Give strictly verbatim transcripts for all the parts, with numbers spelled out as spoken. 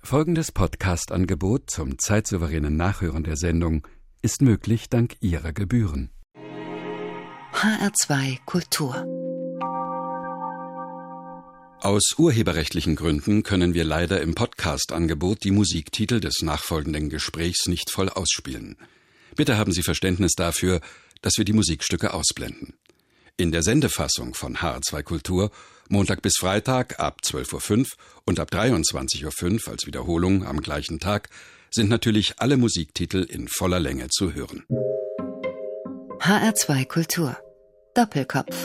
Folgendes Podcast-Angebot zum zeitsouveränen Nachhören der Sendung ist möglich dank Ihrer Gebühren. H R zwei Kultur. Aus urheberrechtlichen Gründen können wir leider im Podcast-Angebot die Musiktitel des nachfolgenden Gesprächs nicht voll ausspielen. Bitte haben Sie Verständnis dafür, dass wir die Musikstücke ausblenden. In der Sendefassung von H R zwei Kultur Montag bis Freitag ab zwölf Uhr fünf und ab dreiundzwanzig Uhr fünf als Wiederholung am gleichen Tag sind natürlich alle Musiktitel in voller Länge zu hören. H R zwei Kultur. Doppelkopf.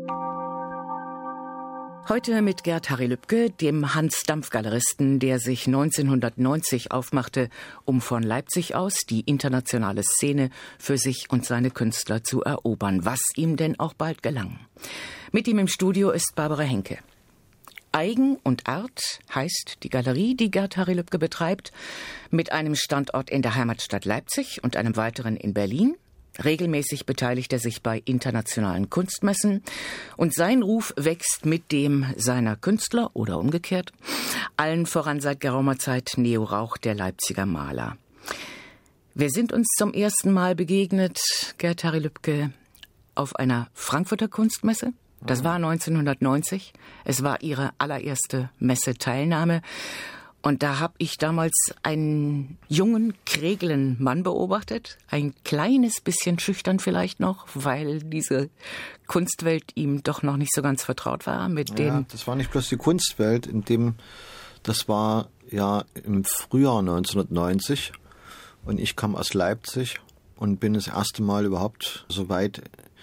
Heute mit Gerd Harry Lübke, dem Hans-Dampf-Galeristen, der sich neunzehnhundertneunzig aufmachte, um von Leipzig aus die internationale Szene für sich und seine Künstler zu erobern, was ihm denn auch bald gelang. Mit ihm im Studio ist Barbara Henke. Eigen und Art heißt die Galerie, die Gerd Harry Lübke betreibt, mit einem Standort in der Heimatstadt Leipzig und einem weiteren in Berlin. Regelmäßig beteiligt er sich bei internationalen Kunstmessen und sein Ruf wächst mit dem seiner Künstler oder umgekehrt, allen voran seit geraumer Zeit Neo Rauch, der Leipziger Maler. Wir sind uns zum ersten Mal begegnet, Gerd Harry Lübke, auf einer Frankfurter Kunstmesse. Das war neunzehnhundertneunzig. Es war Ihre allererste Messeteilnahme. Und da habe ich damals einen jungen, krägelen Mann beobachtet, ein kleines bisschen schüchtern vielleicht noch, weil diese Kunstwelt ihm doch noch nicht so ganz vertraut war. Mit ja, dem das war nicht bloß die Kunstwelt, in dem, das war ja im Frühjahr neunzehnhundertneunzig und ich kam aus Leipzig und bin das erste Mal überhaupt so weit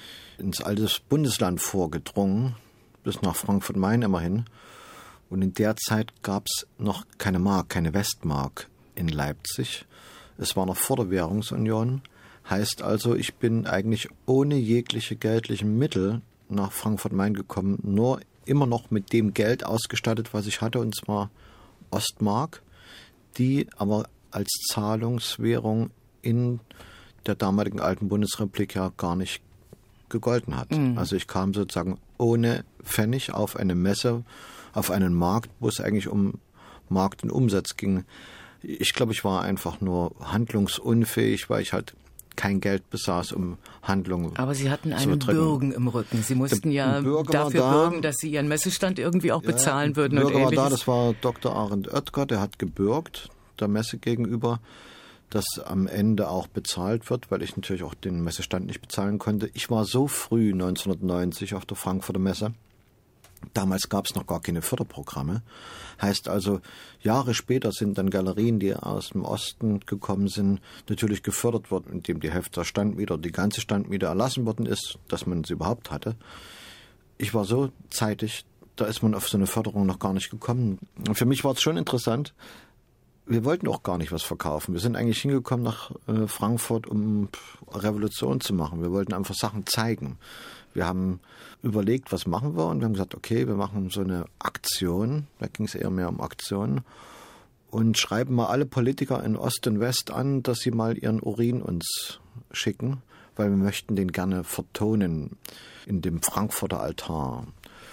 ins alte Bundesland vorgedrungen, bis nach Frankfurt-Main immerhin. Und in der Zeit gab es noch keine Mark, keine Westmark in Leipzig. Es war noch vor der Währungsunion. Heißt also, ich bin eigentlich ohne jegliche geldlichen Mittel nach Frankfurt-Main gekommen, nur immer noch mit dem Geld ausgestattet, was ich hatte, und zwar Ostmark, die aber als Zahlungswährung in der damaligen alten Bundesrepublik ja gar nicht gegolten hat. Mhm. Also ich kam sozusagen ohne Pfennig auf eine Messe, auf einen Markt, wo es eigentlich um Markt und Umsatz ging. Ich glaube, ich war einfach nur handlungsunfähig, weil ich halt kein Geld besaß, um Handlungen Aber Sie hatten einen betreiben. Bürgen im Rücken. Sie mussten Der ja Bürger dafür war da. bürgen, dass Sie Ihren Messestand irgendwie auch Ja, bezahlen würden. Der Bürger und war da, Ähnliches. das war Doktor Arend Oetker, der hat gebürgt, der Messe gegenüber, dass am Ende auch bezahlt wird, weil ich natürlich auch den Messestand nicht bezahlen konnte. Ich war so früh neunzehnhundertneunzig auf der Frankfurter Messe. Damals gab es noch gar keine Förderprogramme. Heißt also, Jahre später sind dann Galerien, die aus dem Osten gekommen sind, natürlich gefördert worden, indem die Hälfte der Standmiete oder die ganze Standmiete erlassen worden ist, dass man sie überhaupt hatte. Ich war so zeitig, da ist man auf so eine Förderung noch gar nicht gekommen. Und für mich war es schon interessant. Wir wollten auch gar nicht was verkaufen. Wir sind eigentlich hingekommen nach äh, Frankfurt, um Revolution zu machen. Wir wollten einfach Sachen zeigen. Wir haben überlegt, was machen wir, und wir haben gesagt, okay, wir machen so eine Aktion, da ging es eher mehr um Aktionen, und schreiben mal alle Politiker in Ost und West an, dass sie mal ihren Urin uns schicken, weil wir möchten den gerne vertonen in dem Frankfurter Altar.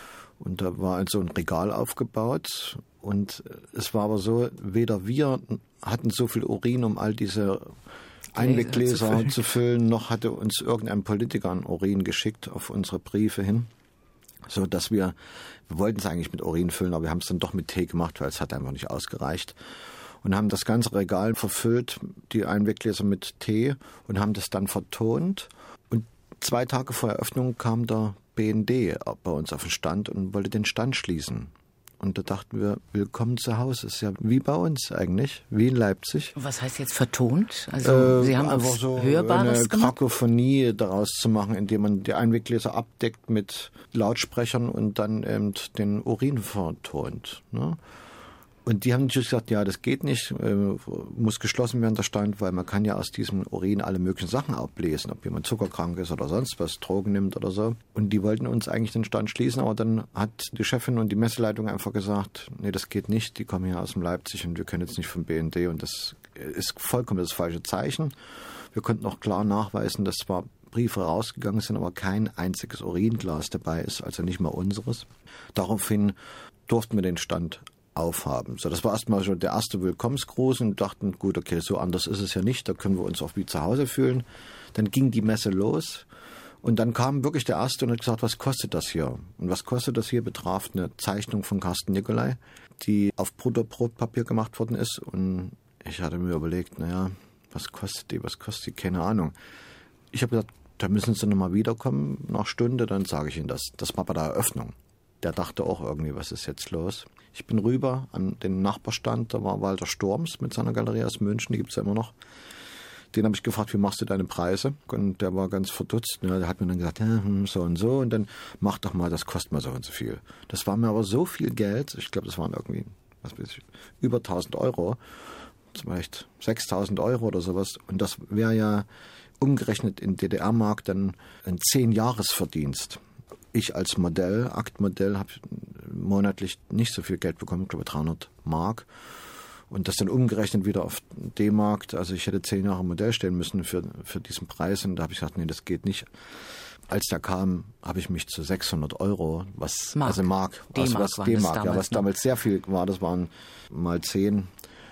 Und da war also ein Regal aufgebaut, und es war aber so, weder wir hatten so viel Urin, um all diese Einweggläser zu, zu füllen, noch hatte uns irgendein Politiker einen Urin geschickt auf unsere Briefe hin, so dass wir, wir wollten es eigentlich mit Urin füllen, aber wir haben es dann doch mit Tee gemacht, weil es hat einfach nicht ausgereicht, und haben das ganze Regal verfüllt, die Einweggläser mit Tee, und haben das dann vertont. Und zwei Tage vor Eröffnung kam der B N D bei uns auf den Stand und wollte den Stand schließen. Und da dachten wir, willkommen zu Hause. Ist ja wie bei uns eigentlich, wie in Leipzig. Was heißt jetzt vertont? Also äh, Sie haben einfach was so Hörbares eine gemacht? Kakophonie daraus zu machen, indem man die Einweggläser abdeckt mit Lautsprechern und dann eben den Urin vertont. Ne? Und die haben natürlich gesagt, ja, das geht nicht, äh, muss geschlossen werden, der Stand, weil man kann ja aus diesem Urin alle möglichen Sachen ablesen, ob jemand zuckerkrank ist oder sonst was, Drogen nimmt oder so. Und die wollten uns eigentlich den Stand schließen, aber dann hat die Chefin und die Messeleitung einfach gesagt, nee, das geht nicht, die kommen hier aus dem Leipzig und wir können jetzt nicht vom B N D, und das ist vollkommen das falsche Zeichen. Wir konnten auch klar nachweisen, dass zwar Briefe rausgegangen sind, aber kein einziges Uringlas dabei ist, also nicht mal unseres. Daraufhin durften wir den Stand aufhaben. So, das war erstmal schon der erste Willkommensgruß und dachten, gut, okay, so anders ist es ja nicht, da können wir uns auch wie zu Hause fühlen. Dann ging die Messe los und dann kam wirklich der Erste und hat gesagt, was kostet das hier? Und was kostet das hier betraf eine Zeichnung von Carsten Nicolai, die auf Butterbrotpapier gemacht worden ist. Und ich hatte mir überlegt, naja, was kostet die, was kostet die, keine Ahnung. Ich habe gesagt, da müssen Sie nochmal wiederkommen nach Stunde, dann sage ich Ihnen das. Das war bei der Eröffnung. Der dachte auch irgendwie, was ist jetzt los? Ich bin rüber an den Nachbarstand, da war Walter Storms mit seiner Galerie aus München, die gibt's ja immer noch. Den habe ich gefragt, wie machst du deine Preise? Und der war ganz verdutzt. Ja, der hat mir dann gesagt, ja, so und so. Und dann mach doch mal, das kostet mal so und so viel. Das war mir aber so viel Geld, ich glaube, das waren irgendwie, was weiß ich, über tausend Euro. Vielleicht sechstausend Euro oder sowas. Und das wäre ja umgerechnet in D D R-Mark dann ein Zehn-Jahres-Verdienst. Ich als Modell, Aktmodell, habe monatlich nicht so viel Geld bekommen, ich glaube dreihundert Mark. Und das dann umgerechnet wieder auf D-Mark. Also ich hätte zehn Jahre Modell stellen müssen für, für diesen Preis. Und da habe ich gesagt, nee, das geht nicht. Als der kam, habe ich mich zu sechshundert Euro, was, Mark. also Mark, was, was D-Mark, ja, was damals sehr viel war, das waren mal zehn,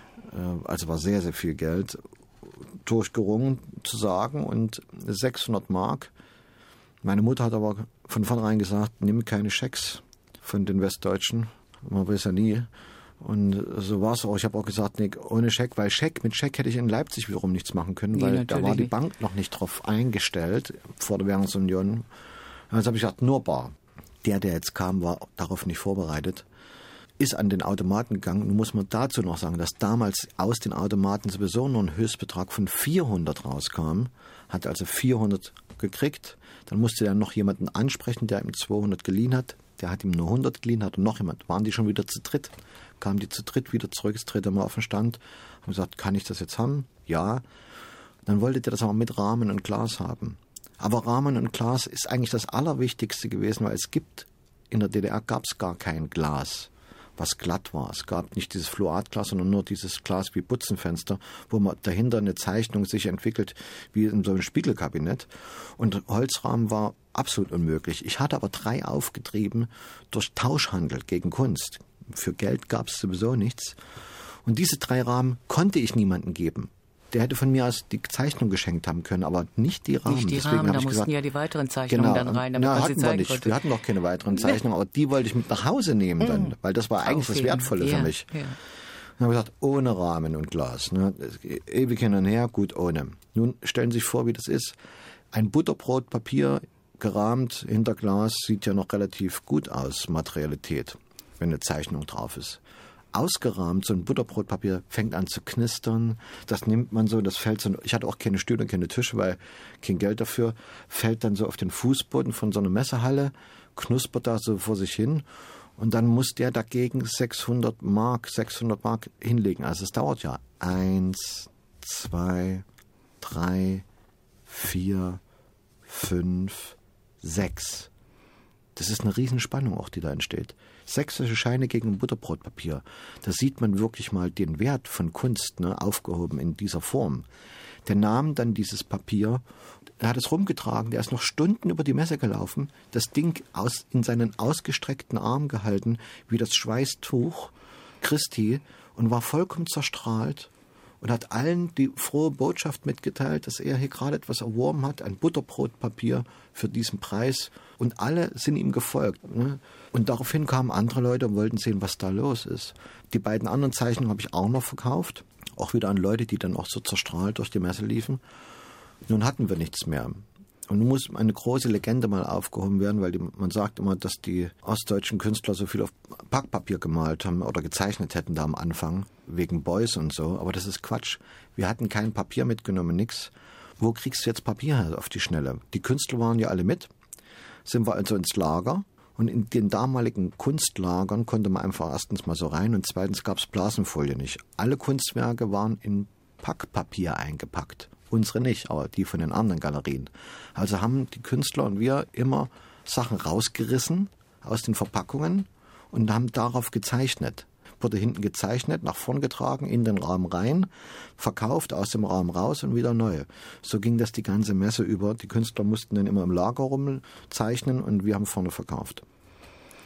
also war sehr, sehr viel Geld, durchgerungen zu sagen. Und sechshundert Mark. Meine Mutter hat aber von vornherein gesagt, nimm keine Schecks von den Westdeutschen. Man weiß ja nie. Und so war es auch. Ich habe auch gesagt, nee, ohne Scheck, weil Scheck, mit Scheck hätte ich in Leipzig wiederum nichts machen können, weil nee, da war die nicht. Bank noch nicht drauf eingestellt vor der Währungsunion. Also habe ich gesagt, nur bar. Der, der jetzt kam, war darauf nicht vorbereitet, ist an den Automaten gegangen. Nun muss man dazu noch sagen, dass damals aus den Automaten sowieso nur ein Höchstbetrag von vierhundert rauskam, hat also vierhundert gekriegt. Dann musste er noch jemanden ansprechen, der ihm zweihundert geliehen hat. Der hat ihm nur hundert geliehen, hat und noch jemand. Waren die schon wieder zu dritt? Kamen die zu dritt wieder zurück, das dritte Mal auf den Stand. Haben gesagt, kann ich das jetzt haben? Ja. Dann wollte der das aber mit Rahmen und Glas haben. Aber Rahmen und Glas ist eigentlich das Allerwichtigste gewesen, weil es gibt, in der D D R gab es gar kein Glas, was glatt war. Es gab nicht dieses Fluoratglas, sondern nur dieses Glas wie Butzenfenster, wo man dahinter eine Zeichnung sich entwickelt, wie in so einem Spiegelkabinett. Und Holzrahmen war absolut unmöglich. Ich hatte aber drei aufgetrieben durch Tauschhandel gegen Kunst. Für Geld gab es sowieso nichts. Und diese drei Rahmen konnte ich niemandem geben. Der hätte von mir aus die Zeichnung geschenkt haben können, aber nicht die Rahmen. Nicht die Deswegen Rahmen, da mussten gesagt, ja die weiteren Zeichnungen genau, dann rein, damit na, man hatten sie wir zeigen nicht. konnte. Wir hatten noch keine weiteren Zeichnungen, aber die wollte ich mit nach Hause nehmen dann, weil das war eigentlich das Wertvolle ja, für mich. Ja. Dann habe ich gesagt, ohne Rahmen und Glas. Ne? Ewig hin und her, gut ohne. Nun stellen Sie sich vor, wie das ist. Ein Butterbrotpapier gerahmt hinter Glas sieht ja noch relativ gut aus, Materialität, wenn eine Zeichnung drauf ist. Ausgerahmt, so ein Butterbrotpapier fängt an zu knistern, das nimmt man so, das fällt so, ich hatte auch keine Stühle, keine Tische, weil kein Geld dafür, fällt dann so auf den Fußboden von so einer Messehalle, knuspert da so vor sich hin und dann muss der dagegen sechshundert Mark hinlegen. Also es dauert ja eins, zwei, drei, vier, fünf, sechs. Das ist eine Riesenspannung auch, die da entsteht. Sechs solche Scheine gegen ein Butterbrotpapier. Da sieht man wirklich mal den Wert von Kunst, ne, aufgehoben in dieser Form. Der nahm dann dieses Papier, er hat es rumgetragen, der ist noch Stunden über die Messe gelaufen, das Ding aus, in seinen ausgestreckten Arm gehalten, wie das Schweißtuch Christi, und war vollkommen zerstrahlt und hat allen die frohe Botschaft mitgeteilt, dass er hier gerade etwas erworben hat, ein Butterbrotpapier für diesen Preis. Und alle sind ihm gefolgt. Ne? Und daraufhin kamen andere Leute und wollten sehen, was da los ist. Die beiden anderen Zeichnungen habe ich auch noch verkauft. Auch wieder an Leute, die dann auch so zerstrahlt durch die Messe liefen. Nun hatten wir nichts mehr. Und nun muss eine große Legende mal aufgehoben werden, weil die, man sagt immer, dass die ostdeutschen Künstler so viel auf Packpapier gemalt haben oder gezeichnet hätten da am Anfang, wegen Beuys und so. Aber das ist Quatsch. Wir hatten kein Papier mitgenommen, nix. Wo kriegst du jetzt Papier her auf die Schnelle? Die Künstler waren ja alle mit. Sind wir also ins Lager und in den damaligen Kunstlagern konnte man einfach erstens mal so rein und zweitens gab es Blasenfolie nicht. Alle Kunstwerke waren in Packpapier eingepackt. Unsere nicht, aber die von den anderen Galerien. Also haben die Künstler und wir immer Sachen rausgerissen aus den Verpackungen und haben darauf gezeichnet. Wurde hinten gezeichnet, nach vorn getragen, in den Raum rein, verkauft, aus dem Raum raus und wieder neu. So ging das die ganze Messe über. Die Künstler mussten dann immer im Lager rumzeichnen und wir haben vorne verkauft.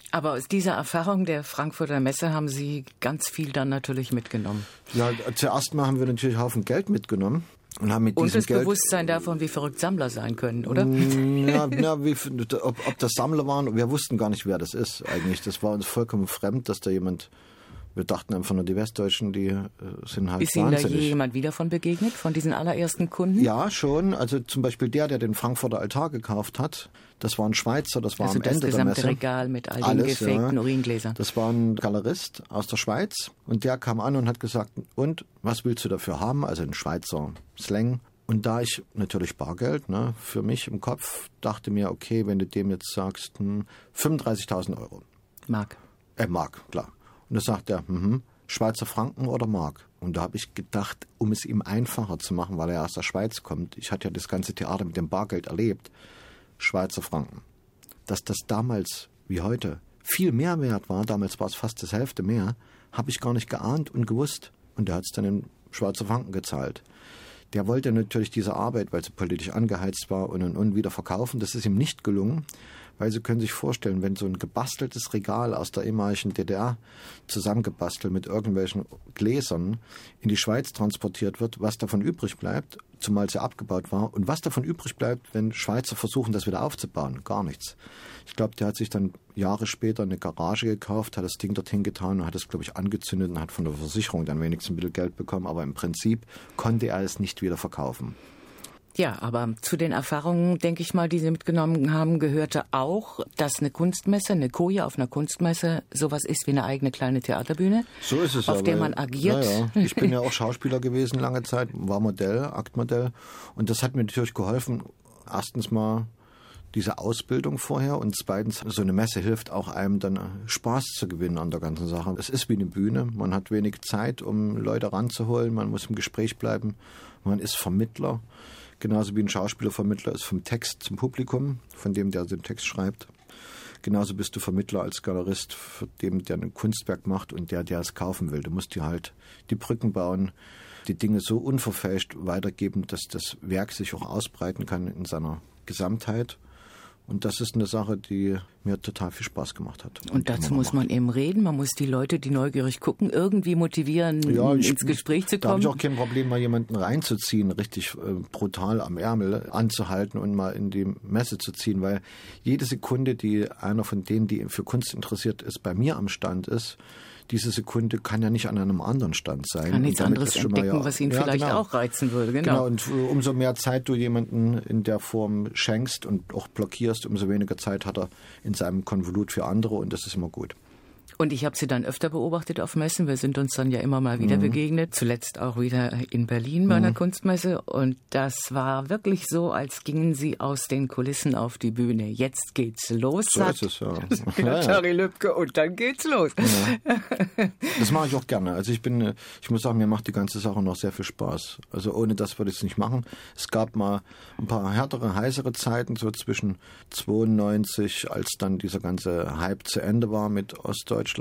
Aber aus dieser Erfahrung der Frankfurter Messe haben Sie ganz viel dann natürlich mitgenommen. Ja, zuerst mal haben wir natürlich einen Haufen Geld mitgenommen. Und, haben mit und diesem das Geld, Bewusstsein davon, wie verrückt Sammler sein können, oder? Ja, ja wie, ob, ob das Sammler waren, wir wussten gar nicht, wer das ist eigentlich. Das war uns vollkommen fremd, dass da jemand... Wir dachten einfach nur, die Westdeutschen, die äh, sind halt Ist Ihnen wahnsinnig. da jemand wieder von begegnet, von diesen allerersten Kunden? Ja, schon. Also zum Beispiel der, der den Frankfurter Altar gekauft hat, das war ein Schweizer, das war also am Ende der Messe. Also das gesamte Regal mit all den Alles, gefakten ja. Uringläsern. Das war ein Galerist aus der Schweiz und der kam an und hat gesagt, und, was willst du dafür haben? Also ein Schweizer Slang. Und da ich natürlich Bargeld, ne, für mich im Kopf, dachte mir, okay, wenn du dem jetzt sagst, hm, fünfunddreißigtausend Euro. Mark. Äh, Mark, klar. Und da sagt er, mhm, Schweizer Franken oder Mark? Und da habe ich gedacht, um es ihm einfacher zu machen, weil er aus der Schweiz kommt, ich hatte ja das ganze Theater mit dem Bargeld erlebt, Schweizer Franken. Dass das damals, wie heute, viel mehr wert war, damals war es fast das Hälfte mehr, habe ich gar nicht geahnt und gewusst. Und der hat es dann in Schweizer Franken gezahlt. Der wollte natürlich diese Arbeit, weil sie politisch angeheizt war, und und und wieder verkaufen. Das ist ihm nicht gelungen, weil Sie können sich vorstellen, wenn so ein gebasteltes Regal aus der ehemaligen D D R zusammengebastelt mit irgendwelchen Gläsern in die Schweiz transportiert wird, was davon übrig bleibt, zumal sie abgebaut war, und was davon übrig bleibt, wenn Schweizer versuchen, das wieder aufzubauen, gar nichts. Ich glaube, der hat sich dann Jahre später eine Garage gekauft, hat das Ding dorthin getan und hat es, glaube ich, angezündet und hat von der Versicherung dann wenigstens ein bisschen Geld bekommen, aber im Prinzip konnte er es nicht wieder verkaufen. Ja, aber zu den Erfahrungen, denke ich mal, die Sie mitgenommen haben, gehörte auch, dass eine Kunstmesse, eine Koje auf einer Kunstmesse sowas ist wie eine eigene kleine Theaterbühne, so ist es, auf ja, der weil, man agiert. Ja, ja. Ich bin ja auch Schauspieler gewesen lange Zeit, war Modell, Aktmodell, und das hat mir natürlich geholfen, erstens mal diese Ausbildung vorher und zweitens, so eine Messe hilft auch einem dann Spaß zu gewinnen an der ganzen Sache. Es ist wie eine Bühne, man hat wenig Zeit, um Leute ranzuholen, man muss im Gespräch bleiben, man ist Vermittler. Genauso wie ein Schauspielervermittler ist vom Text zum Publikum, von dem, der den Text schreibt. Genauso bist du Vermittler als Galerist, für dem, der ein Kunstwerk macht und der, der es kaufen will. Du musst dir halt die Brücken bauen, die Dinge so unverfälscht weitergeben, dass das Werk sich auch ausbreiten kann in seiner Gesamtheit. Und das ist eine Sache, die mir total viel Spaß gemacht hat. Und, und dazu muss man eben reden, man muss die Leute, die neugierig gucken, irgendwie motivieren, ja, ich, ins Gespräch zu kommen. Da habe ich auch kein Problem, mal jemanden reinzuziehen, richtig äh, brutal am Ärmel anzuhalten und mal in die Messe zu ziehen, weil jede Sekunde, die einer von denen, die für Kunst interessiert ist, bei mir am Stand ist, diese Sekunde kann ja nicht an einem anderen Stand sein. Kann nichts anderes entdecken, mal, ja, was ihn ja, vielleicht genau. auch reizen würde. Genau. genau, und umso mehr Zeit du jemanden in der Form schenkst und auch blockierst, umso weniger Zeit hat er in seinem Konvolut für andere, und das ist immer gut. Und ich habe Sie dann öfter beobachtet auf Messen. Wir sind uns dann ja immer mal wieder mhm. begegnet. Zuletzt auch wieder in Berlin bei einer mhm. Kunstmesse. Und das war wirklich so, als gingen Sie aus den Kulissen auf die Bühne. Jetzt geht's los. So ist es, ja. ja, Harry Lübke, und dann geht's los. Ja. Das mache ich auch gerne. Also ich bin, ich muss sagen, mir macht die ganze Sache noch sehr viel Spaß. Also ohne das würde ich es nicht machen. Es gab mal ein paar härtere, heißere Zeiten, so zwischen zweiundneunzig, als dann dieser ganze Hype zu Ende war mit Ostdeutschland.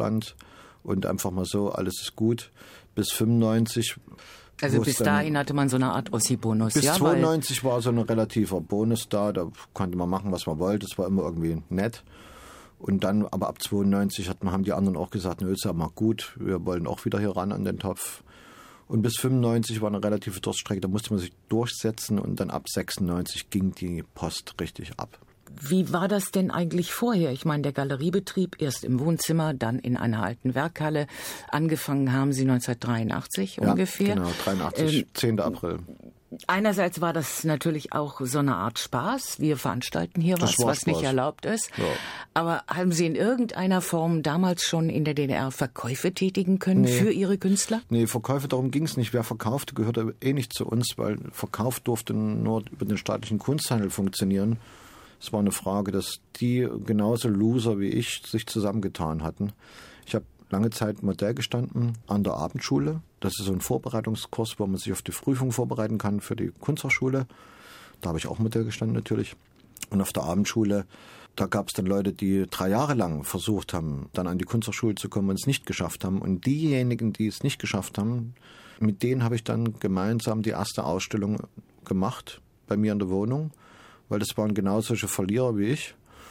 Und einfach mal so, alles ist gut, bis fünfundneunzig. Also bis dahin hatte man so eine Art Ossi-Bonus. Bis ja, zweiundneunzig war so ein relativer Bonus da, da konnte man machen, was man wollte, es war immer irgendwie nett. Und dann, aber ab zweiundneunzig hat man, haben die anderen auch gesagt, nö, ist ja mal gut, wir wollen auch wieder hier ran an den Topf. Und bis fünfundneunzig war eine relative Durststrecke, da musste man sich durchsetzen, und dann ab sechsundneunzig ging die Post richtig ab. Wie war das denn eigentlich vorher? Ich meine, der Galeriebetrieb erst im Wohnzimmer, dann in einer alten Werkhalle. Angefangen haben Sie neunzehnhundertdreiundachtzig ja, ungefähr. Genau, dreiundachtzig, ähm, zehnten April. Einerseits war das natürlich auch so eine Art Spaß. Wir veranstalten hier was, was nicht erlaubt ist. Ja. Aber haben Sie in irgendeiner Form damals schon in der D D R Verkäufe tätigen können nee. für Ihre Künstler? Nee, Verkäufe, darum ging es nicht. Wer verkaufte, gehörte eh nicht zu uns, weil Verkauf durfte nur über den staatlichen Kunsthandel funktionieren. Es war eine Frage, dass die genauso Loser wie ich sich zusammengetan hatten. Ich habe lange Zeit Modell gestanden an der Abendschule. Das ist so ein Vorbereitungskurs, wo man sich auf die Prüfung vorbereiten kann für die Kunsthochschule. Da habe ich auch Modell gestanden natürlich. Und auf der Abendschule, da gab es dann Leute, die drei Jahre lang versucht haben, dann an die Kunsthochschule zu kommen und es nicht geschafft haben. Und diejenigen, die es nicht geschafft haben, mit denen habe ich dann gemeinsam die erste Ausstellung gemacht bei mir in der Wohnung. Weil das waren genau solche Verlierer wie ich.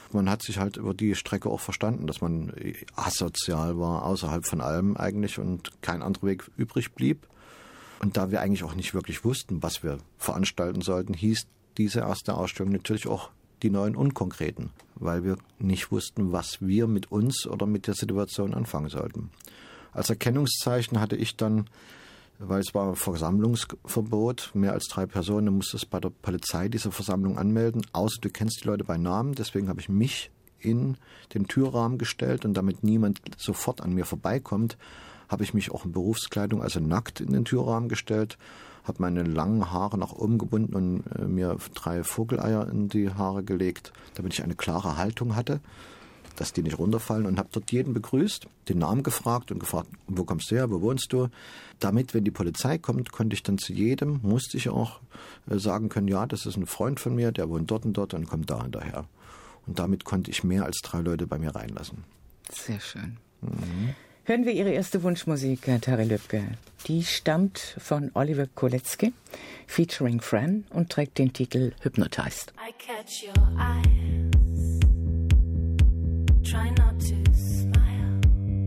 man hat sich halt über die Strecke auch verstanden, dass man asozial war, außerhalb von allem eigentlich und kein anderer Weg übrig blieb. Und da wir eigentlich auch nicht wirklich wussten, was wir veranstalten sollten, hieß diese erste Ausstellung natürlich auch die neuen Unkonkreten, weil wir nicht wussten, was wir mit uns oder mit der Situation anfangen sollten. Als Erkennungszeichen hatte ich dann, weil es war ein Versammlungsverbot, mehr als drei Personen, du musstest bei der Polizei diese Versammlung anmelden, außer du kennst die Leute bei Namen, deswegen habe ich mich in den Türrahmen gestellt und damit niemand sofort an mir vorbeikommt, habe ich mich auch in Berufskleidung, also nackt in den Türrahmen gestellt, habe meine langen Haare nach oben gebunden und äh, mir drei Vogeleier in die Haare gelegt, damit ich eine klare Haltung hatte, dass die nicht runterfallen, und habe dort jeden begrüßt, den Namen gefragt und gefragt, wo kommst du her, wo wohnst du? Damit, wenn die Polizei kommt, konnte ich dann zu jedem, musste ich auch äh, sagen können, ja, das ist ein Freund von mir, der wohnt dort und dort und kommt da und daher. Und damit konnte ich mehr als drei Leute bei mir reinlassen. Sehr schön. Mhm. Hören wir Ihre erste Wunschmusik, Terry Lübke. Die stammt von Oliver Kolecki, featuring Fran, und trägt den Titel Hypnotized. I catch your eyes, try not to smile,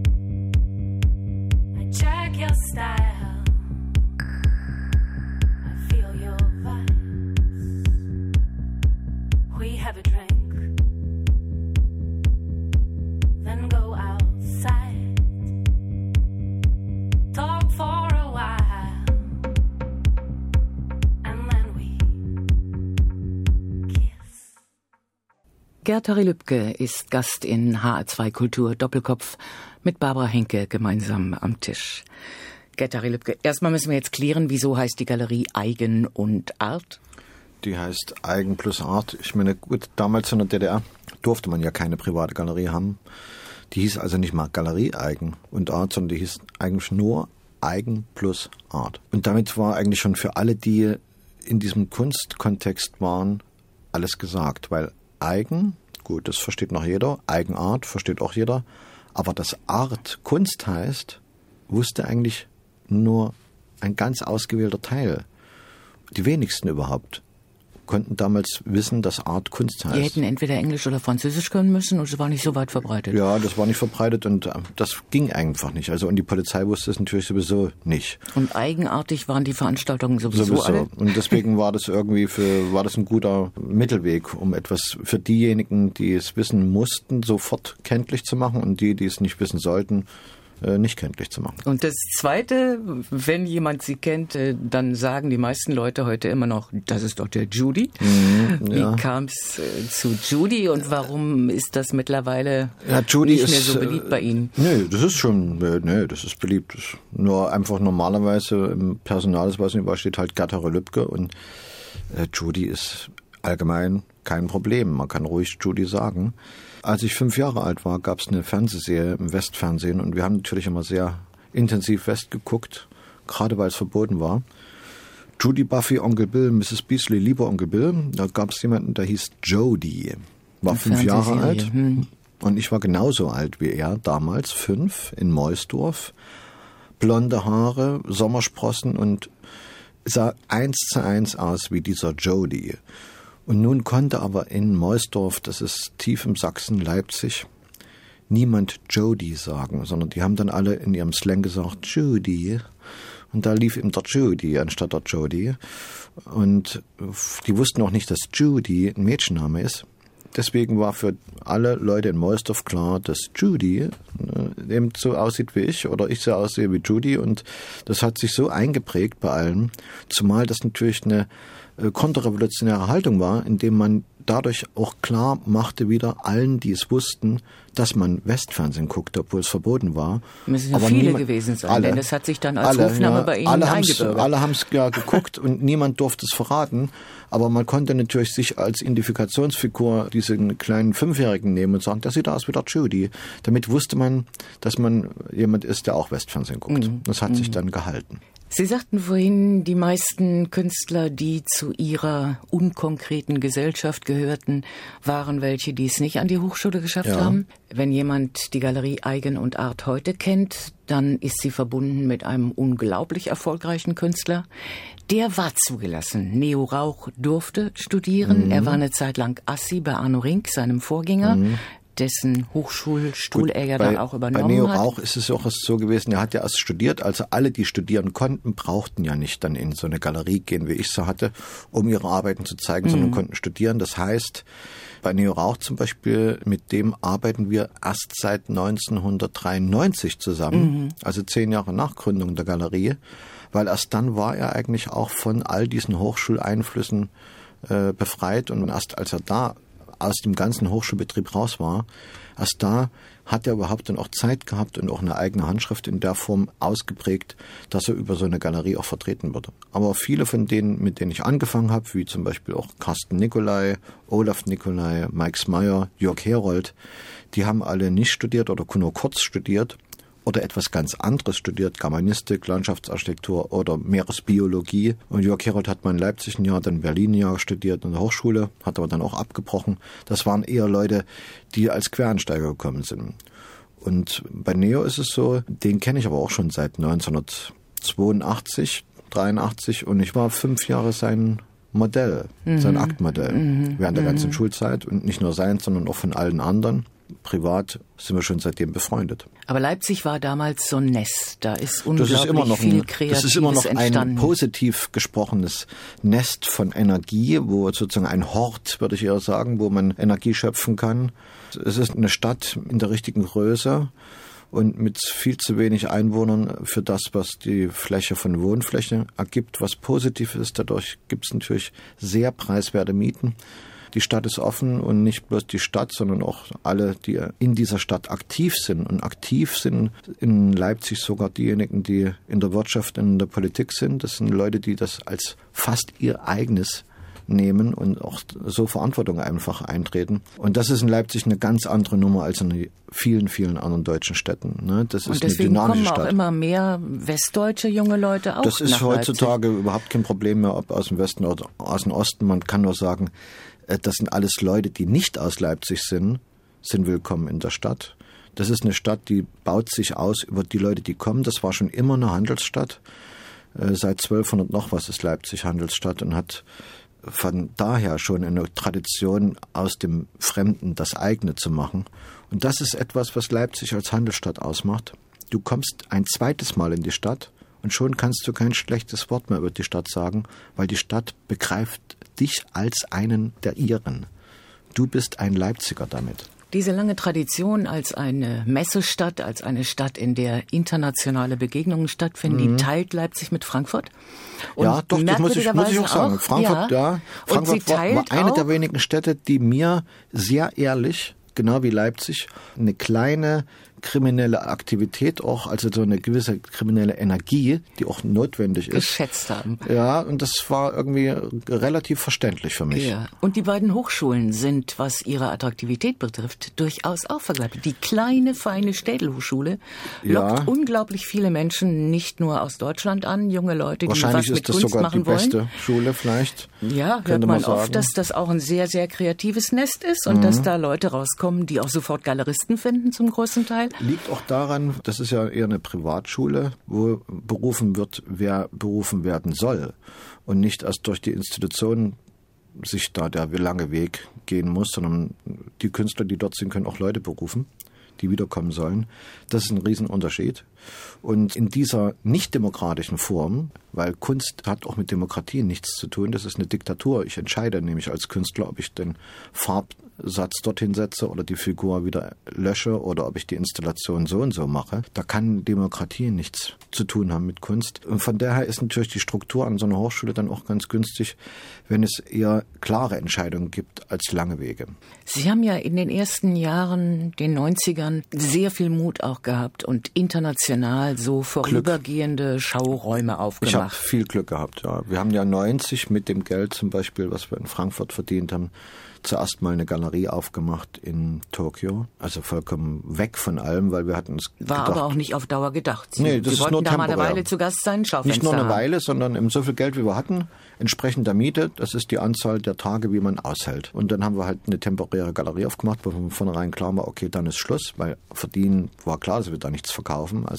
I check your style, I feel your vibes, we have a drink, then go outside. Talk for a while, and then we kiss. Gerd Harry Lübke ist Gast in H R zwei Kultur Doppelkopf mit Barbara Henke gemeinsam am Tisch. Gerd Harry Lübke, erstmal müssen wir jetzt klären, wieso heißt die Galerie Eigen und Art? Die heißt Eigen plus Art. Ich meine, gut, damals in der D D R durfte man ja keine private Galerie haben. Die hieß also nicht mal Galerie Eigen und Art, sondern die hieß eigentlich nur Eigen plus Art. Und damit war eigentlich schon für alle, die in diesem Kunstkontext waren, alles gesagt. Weil Eigen, gut, das versteht noch jeder, Eigenart versteht auch jeder, aber dass Art Kunst heißt, wusste eigentlich nur ein ganz ausgewählter Teil. Die wenigsten überhaupt konnten damals wissen, dass Art Kunst heißt. Die hätten entweder Englisch oder Französisch können müssen, und es war nicht so weit verbreitet. Ja, das war nicht verbreitet und das ging einfach nicht. Also und die Polizei wusste es natürlich sowieso nicht. Und eigenartig waren die Veranstaltungen sowieso, sowieso. alle. Und deswegen war das irgendwie für war das ein guter Mittelweg, um etwas für diejenigen, die es wissen mussten, sofort kenntlich zu machen, und die, die es nicht wissen sollten, nicht kenntlich zu machen. Und das Zweite, wenn jemand sie kennt, dann sagen die meisten Leute heute immer noch, das ist doch der Judy. Mhm, ja. Wie kam es zu Judy und warum ist das mittlerweile ja, Judy nicht mehr ist, so beliebt bei Ihnen? Nee, das ist schon, nee, das ist beliebt. Nur einfach normalerweise im Personalausweis steht halt Gerd Harry Lübke, und äh, Judy ist allgemein kein Problem. Man kann ruhig Judy sagen. Als ich fünf Jahre alt war, gab es eine Fernsehserie im Westfernsehen, und wir haben natürlich immer sehr intensiv West geguckt, gerade weil es verboten war. Judy, Buffy, Onkel Bill, Misses Beasley, lieber Onkel Bill. Da gab es jemanden, der hieß Jody, war fünf Jahre alt, hm. und ich war genauso alt wie er damals, fünf, in Meusdorf. Blonde Haare, Sommersprossen und sah eins zu eins aus wie dieser Jody. Und nun konnte aber in Meusdorf, das ist tief im Sachsen, Leipzig, niemand Jody sagen, sondern die haben dann alle in ihrem Slang gesagt, Judy. Und da lief eben der Judy anstatt der Jody. Und die wussten auch nicht, dass Judy ein Mädchenname ist. Deswegen war für alle Leute in Meusdorf klar, dass Judy äh, eben so aussieht wie ich oder ich so aussehe wie Judy. Und das hat sich so eingeprägt bei allen, zumal das natürlich eine konterrevolutionäre Haltung war, indem man dadurch auch klar machte wieder allen, die es wussten, dass man Westfernsehen guckte, obwohl es verboten war. Müssen ja viele niemand, gewesen sein, alle, denn das hat sich dann als alle, Rufname ja, bei Ihnen alle eingebürgert. Alle haben es ja geguckt und niemand durfte es verraten, aber man konnte natürlich sich als Identifikationsfigur diesen kleinen Fünfjährigen nehmen und sagen, das sieht aus wie der Judy. Damit wusste man, dass man jemand ist, der auch Westfernsehen guckt. Mhm. Das hat mhm. sich dann gehalten. Sie sagten vorhin, die meisten Künstler, die zu Ihrer unkonkreten Gesellschaft gehörten, waren welche, die es nicht an die Hochschule geschafft ja. haben. Wenn jemand die Galerie Eigen und Art heute kennt, dann ist sie verbunden mit einem unglaublich erfolgreichen Künstler. Der war zugelassen. Neo Rauch durfte studieren. Mhm. Er war eine Zeit lang Assi bei Arno Rink, seinem Vorgänger, mhm. dessen Hochschulstuhl Gut, er ja dann auch übernommen hat. Bei Neo hat. Rauch ist es auch so gewesen, er hat ja erst studiert, also alle, die studieren konnten, brauchten ja nicht dann in so eine Galerie gehen, wie ich sie hatte, um ihre Arbeiten zu zeigen, mhm. sondern konnten studieren. Das heißt, bei Neo Rauch zum Beispiel, mit dem arbeiten wir erst seit neunzehnhundertdreiundneunzig zusammen, mhm. also zehn Jahre nach Gründung der Galerie, weil erst dann war er eigentlich auch von all diesen Hochschuleinflüssen äh, befreit und erst als er da aus dem ganzen Hochschulbetrieb raus war, erst da hat er überhaupt dann auch Zeit gehabt und auch eine eigene Handschrift in der Form ausgeprägt, dass er über so eine Galerie auch vertreten würde. Aber viele von denen, mit denen ich angefangen habe, wie zum Beispiel auch Carsten Nicolai, Olaf Nicolai, Mike Smeyer, Jörg Herold, die haben alle nicht studiert oder nur kurz studiert oder etwas ganz anderes studiert, Germanistik, Landschaftsarchitektur oder Meeresbiologie. Und Jörg Herold hat mal in Leipzig ein Jahr, dann in Berlin ein Jahr studiert in der Hochschule, hat aber dann auch abgebrochen. Das waren eher Leute, die als Quereinsteiger gekommen sind. Und bei Neo ist es so, den kenne ich aber auch schon seit neunzehnhundertzweiundachtzig, dreiundachtzig und ich war fünf Jahre sein Modell, mhm. sein Aktmodell mhm. während der ganzen mhm. Schulzeit und nicht nur sein, sondern auch von allen anderen. Privat sind wir schon seitdem befreundet. Aber Leipzig war damals so ein Nest. Da ist unglaublich das ist immer noch viel ein, Kreatives Das ist immer noch entstanden. Ein positiv gesprochenes Nest von Energie, wo sozusagen ein Hort, würde ich eher sagen, wo man Energie schöpfen kann. Es ist eine Stadt in der richtigen Größe und mit viel zu wenig Einwohnern für das, was die Fläche von Wohnfläche ergibt, was positiv ist. Dadurch gibt es natürlich sehr preiswerte Mieten. Die Stadt ist offen und nicht bloß die Stadt, sondern auch alle, die in dieser Stadt aktiv sind. Und aktiv sind in Leipzig sogar diejenigen, die in der Wirtschaft und in der Politik sind. Das sind Leute, die das als fast ihr eigenes nehmen und auch so Verantwortung einfach eintreten. Und das ist in Leipzig eine ganz andere Nummer als in vielen, vielen anderen deutschen Städten. Ne? Das ist und deswegen eine dynamische kommen auch Stadt. immer mehr westdeutsche junge Leute auch Das ist nach heutzutage Leipzig. Überhaupt kein Problem mehr, ob aus dem Westen oder aus dem Osten. Man kann nur sagen, das sind alles Leute, die nicht aus Leipzig sind, sind willkommen in der Stadt. Das ist eine Stadt, die baut sich aus über die Leute, die kommen. Das war schon immer eine Handelsstadt. Seit zwölfhundert noch was ist Leipzig Handelsstadt und hat von daher schon eine Tradition, aus dem Fremden das eigene zu machen. Und das ist etwas, was Leipzig als Handelsstadt ausmacht. Du kommst ein zweites Mal in die Stadt und schon kannst du kein schlechtes Wort mehr über die Stadt sagen, weil die Stadt begreift dich als einen der ihren. Du bist ein Leipziger damit. Diese lange Tradition als eine Messestadt, als eine Stadt, in der internationale Begegnungen stattfinden, mhm. die teilt Leipzig mit Frankfurt. Und ja, doch, das muss ich, muss ich auch sagen. Auch, Frankfurt, ja. ja Frankfurt war, war eine der wenigen Städte, die mir sehr ehrlich, genau wie Leipzig, eine kleine kriminelle Aktivität auch, also so eine gewisse kriminelle Energie, die auch notwendig ist. Geschätzt haben. Ja, und das war irgendwie relativ verständlich für mich. Ja. Und die beiden Hochschulen sind, was ihre Attraktivität betrifft, durchaus auch vergleichbar. Die kleine, feine Städel-Hochschule lockt ja. unglaublich viele Menschen nicht nur aus Deutschland an, junge Leute, die was mit Kunst machen wollen. Wahrscheinlich ist das sogar die beste Schule vielleicht. Ja, hört man oft, dass das auch ein sehr, sehr kreatives Nest ist und mhm. dass da Leute rauskommen, die auch sofort Galeristen finden zum größten Teil. Liegt auch daran, das ist ja eher eine Privatschule, wo berufen wird, wer berufen werden soll und nicht erst durch die Institution sich da der lange Weg gehen muss, sondern die Künstler, die dort sind, können auch Leute berufen, die wiederkommen sollen. Das ist ein Riesenunterschied. Und in dieser nicht demokratischen Form, weil Kunst hat auch mit Demokratie nichts zu tun, das ist eine Diktatur. Ich entscheide nämlich als Künstler, ob ich den Farbsatz dorthin setze oder die Figur wieder lösche oder ob ich die Installation so und so mache. Da kann Demokratie nichts zu tun haben mit Kunst. Und von daher ist natürlich die Struktur an so einer Hochschule dann auch ganz günstig, wenn es eher klare Entscheidungen gibt als lange Wege. Sie haben ja in den ersten Jahren, den neunzigern, sehr viel Mut auch gehabt und international so vorübergehende Glück. Schauräume aufgemacht. Ich habe viel Glück gehabt, ja. Wir haben ja neunzig mit dem Geld zum Beispiel, was wir in Frankfurt verdient haben, zuerst mal eine Galerie aufgemacht in Tokio, also vollkommen weg von allem, weil wir hatten es War gedacht, aber auch nicht auf Dauer gedacht. Sie, nee, das Sie ist wollten nur da mal eine temporär. Weile zu Gast sein, Schaufenster Nicht nur eine haben. Weile, sondern eben so viel Geld, wie wir hatten, entsprechend der Miete, das ist die Anzahl der Tage, wie man aushält. Und dann haben wir halt eine temporäre Galerie aufgemacht, wo von vornherein klar war, okay, dann ist Schluss, weil verdienen war klar, dass wir da nichts verkaufen, also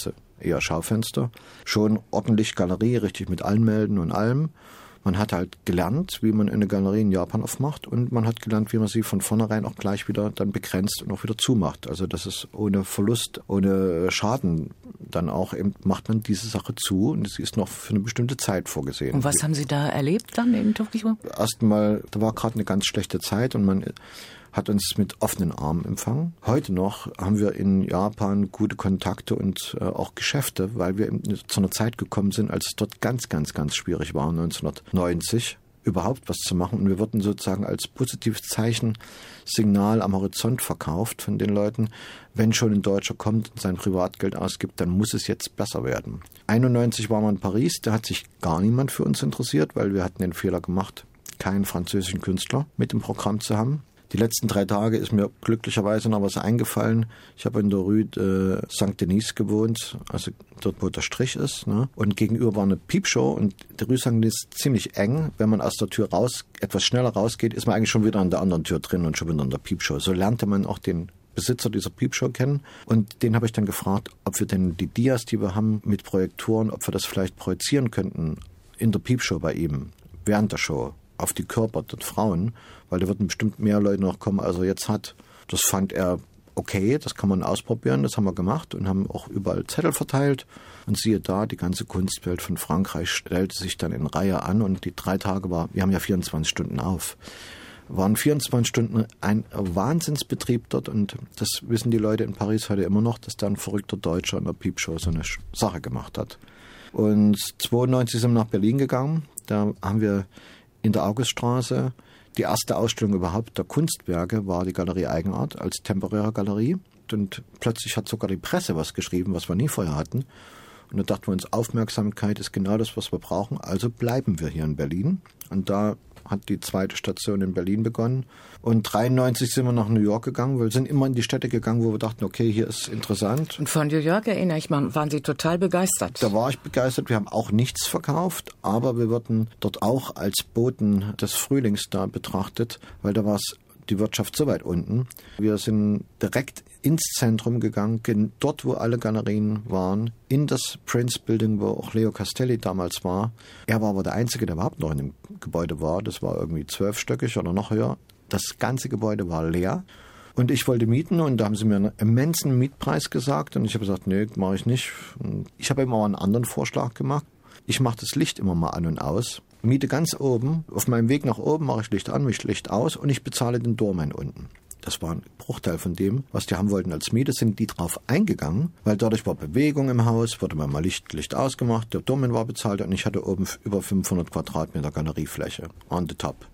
eher Schaufenster. Schon ordentlich Galerie, richtig mit Anmelden und allem. Man hat halt gelernt, wie man eine Galerie in Japan aufmacht und man hat gelernt, wie man sie von vornherein auch gleich wieder dann begrenzt und auch wieder zumacht. Also das ist ohne Verlust, ohne Schaden dann auch eben macht man diese Sache zu und sie ist noch für eine bestimmte Zeit vorgesehen. Und was haben Sie da erlebt dann in Tokio? Erstmal, da war gerade eine ganz schlechte Zeit und man hat uns mit offenen Armen empfangen. Heute noch haben wir in Japan gute Kontakte und äh, auch Geschäfte, weil wir zu einer Zeit gekommen sind, als es dort ganz, ganz, ganz schwierig war, neunzehnhundertneunzig, überhaupt was zu machen. Und wir wurden sozusagen als positives Zeichen, Signal am Horizont verkauft von den Leuten. Wenn schon ein Deutscher kommt und sein Privatgeld ausgibt, dann muss es jetzt besser werden. einundneunzig war man in Paris, da hat sich gar niemand für uns interessiert, weil wir hatten den Fehler gemacht, keinen französischen Künstler mit im Programm zu haben. Die letzten drei Tage ist mir glücklicherweise noch was eingefallen. Ich habe in der Rue de Saint-Denis gewohnt, also dort, wo der Strich ist. Ne? Und gegenüber war eine Piepshow und die Rue Saint-Denis ist ziemlich eng. Wenn man aus der Tür raus, etwas schneller rausgeht, ist man eigentlich schon wieder an der anderen Tür drin und schon wieder in der Piepshow. So lernte man auch den Besitzer dieser Piepshow kennen. Und den habe ich dann gefragt, ob wir denn die Dias, die wir haben mit Projektoren, ob wir das vielleicht projizieren könnten in der Piepshow bei ihm, während der Show, auf die Körper der Frauen, weil da würden bestimmt mehr Leute noch kommen, als er jetzt hat. Das fand er okay, das kann man ausprobieren, das haben wir gemacht und haben auch überall Zettel verteilt. Und siehe da, die ganze Kunstwelt von Frankreich stellte sich dann in Reihe an und die drei Tage war, wir haben ja vierundzwanzig Stunden auf, waren vierundzwanzig Stunden ein Wahnsinnsbetrieb dort und das wissen die Leute in Paris heute immer noch, dass da ein verrückter Deutscher in der Piepshow so eine Sache gemacht hat. Und zweiundneunzig sind wir nach Berlin gegangen, da haben wir in der Auguststraße die erste Ausstellung überhaupt der Kunstwerke war die Galerie Eigenart als temporäre Galerie. Und plötzlich hat sogar die Presse was geschrieben, was wir nie vorher hatten. Und da dachten wir uns, Aufmerksamkeit ist genau das, was wir brauchen. Also bleiben wir hier in Berlin. Und da hat die zweite Station in Berlin begonnen. Und dreiundneunzig sind wir nach New York gegangen, weil wir sind immer in die Städte gegangen, wo wir dachten, okay, hier ist interessant. Und von New York erinnere ich mal, waren Sie total begeistert? Da war ich begeistert. Wir haben auch nichts verkauft, aber wir wurden dort auch als Boten des Frühlings da betrachtet, weil da war es die Wirtschaft so weit unten. Wir sind direkt ins Zentrum gegangen, dort, wo alle Galerien waren, in das Prince Building, wo auch Leo Castelli damals war. Er war aber der Einzige, der überhaupt noch in dem Gebäude war. Das war irgendwie zwölfstöckig oder noch höher. Das ganze Gebäude war leer. Und ich wollte mieten und da haben sie mir einen immensen Mietpreis gesagt. Und ich habe gesagt, nee, mache ich nicht. Und ich habe immer einen anderen Vorschlag gemacht. Ich mache das Licht immer mal an und aus. Miete ganz oben. Auf meinem Weg nach oben mache ich Licht an, mich Licht aus und ich bezahle den Doorman unten. Das war ein Bruchteil von dem, was die haben wollten als Miete, sind die drauf eingegangen, weil dadurch war Bewegung im Haus, wurde mal Licht, Licht ausgemacht, der Doorman war bezahlt und ich hatte oben über fünfhundert Quadratmeter Galeriefläche on the top.